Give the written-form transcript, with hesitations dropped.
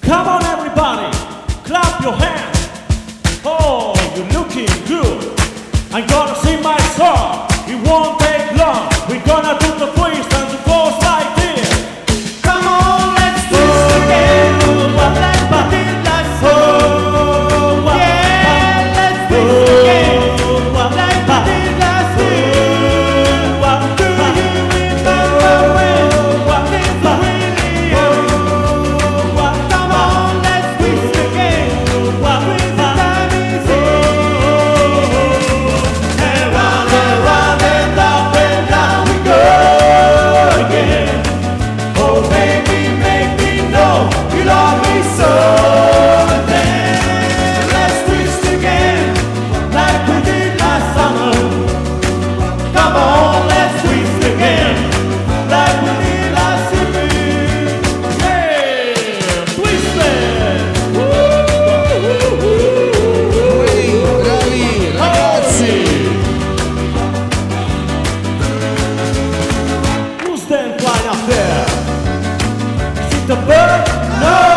Come on everybody, clap your hands. Oh, you're looking good. I'm gonna sing my song. It won't take long. We're gonna do the twist and the goes like this. Come on, let's twist again. Let's put it like so. Yeah, let's twist again. Let's put it like so. Do you remember when this really is? Come on, let's twist again. Twist the time is here. And round and up we go again. Oh baby, make me know you love me so. Then let's twist again, like we did last summer. Come on, let's twist again, like we did last spring. Yeah, twist it. Bravi, ragazzi! Who's that flying up there? Is it the bird? No!